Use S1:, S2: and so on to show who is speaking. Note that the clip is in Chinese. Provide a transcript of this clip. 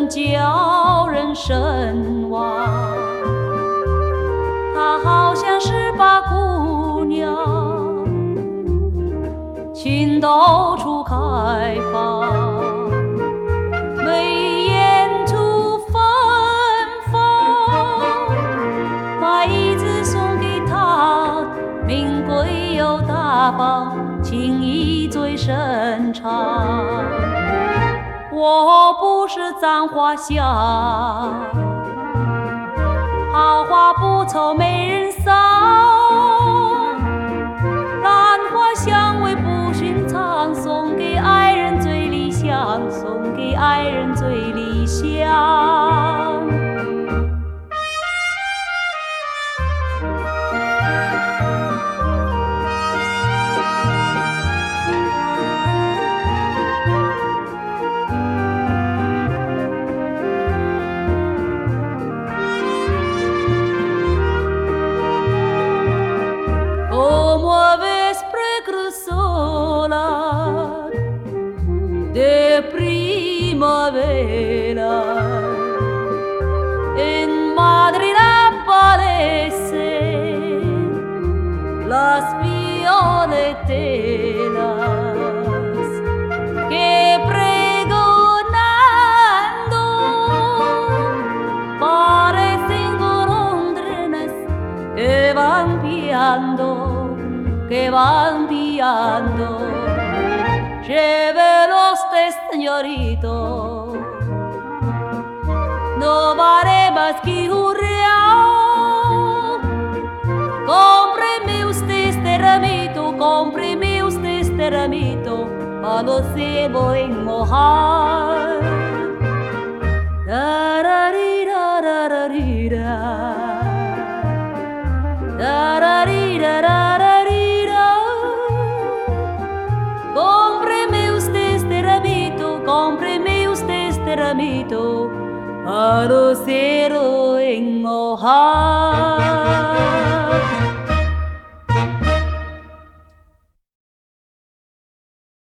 S1: 真叫人神往。她好像是把姑娘，情到处开放，眉眼处芬芳。把椅子送给她，名贵又大方，情谊最深长。我不是簪花香，好花不愁没人赏。兰花香味不寻常，送给爱人最理想，送给爱人最理想。De primavera en Madrid aparecen las violeteras que pregonando parecen golondrinas que van piando, que van piando. Llévelo usted, señorito, no vale más que un real. Cómpreme usted este ramito, para no se voy a mojar. Tararira, tararira, tararira, tararira. Cómpreme usted este ramito, para no se lo enojar.